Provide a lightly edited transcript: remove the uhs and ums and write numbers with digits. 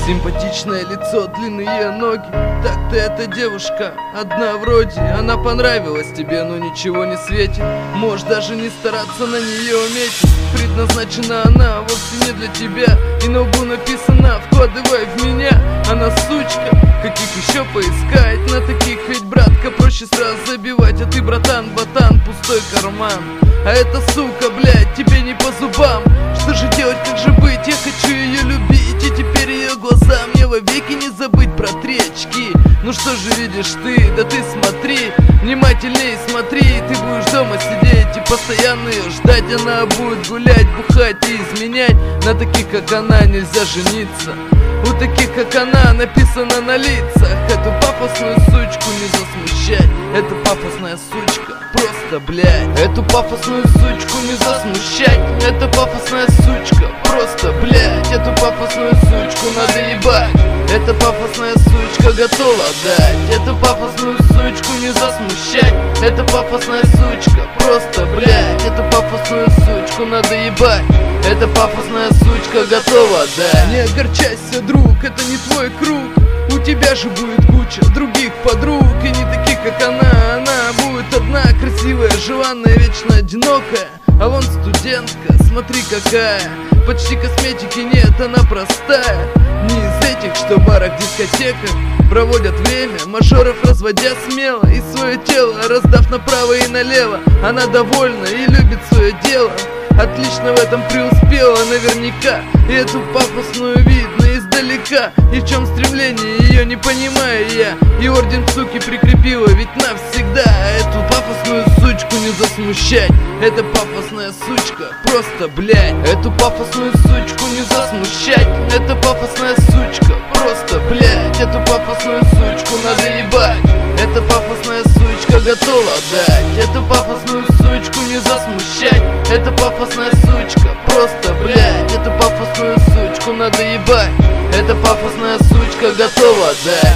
Симпатичное лицо, длинные ноги. Так ты эта девушка, одна вроде. Она понравилась тебе, но ничего не светит. Можешь даже не стараться на нее метить. Предназначена она вовсе не для тебя. И на лбу написано: вкладывай в меня. Она сучка, каких еще поискать? На таких ведь, братка, проще сразу забивать. А ты, братан, ботан, пустой карман. А эта сука, блядь, тебе не по зубам. Что же делать, как же быть? Я хочу ее любить, и теперь ее глаза мне вовеки не забыть протречь очки. Ну что же видишь ты? Да ты смотри, внимательней смотри. Ты будешь дома сидеть и постоянно ее ждать. Она будет гулять, бухать и изменять. На таких, как она, нельзя жениться. У таких, как она, написано на лицах. Эту пафосную сучку не засмущать. Это пафосная сучка, просто, блядь. Эту пафосную сучку не засмущать. Это пафосная сучка, просто, блядь. Эту пафосную сучку надо ебать. Эта пафосная сучка готова дать. Эту пафосную сучку не засмущать. Это пафосная сучка, просто, блядь. Эту пафосную сучку надо ебать. Эта пафосная сучка готова дать. Не огорчайся, друг, это не твой круг. У тебя же будет куча других подруг. И не таких, как она. Она будет одна, красивая, желанная, вечно одинокая. А вон студентка, смотри какая. Почти косметики нет, она простая. Не из этих, что в барах, дискотеках проводят время, мажоров разводя смело. И свое тело раздав направо и налево. Она довольна и любит свое дело. Отлично в этом преуспела наверняка. И эту пафосную видно издалека. И в чем стремление, ее не понимаю я. И орден суки прикрепила ведь навсегда. Эту пафосную сучку не засмущать. Это пафосная сучка, просто, блядь. Эту пафосную сучку не засмущать. Это пафосная сучка, просто, блядь. Эту пафосную сучку надо ебать. Эта пафосная сучка готова дать. Эту пафосную сучку не засмущать. Это пафосная сучка, просто, блядь. Эту пафосную сучку надо ебать. Эта пафосная сучка готова дать.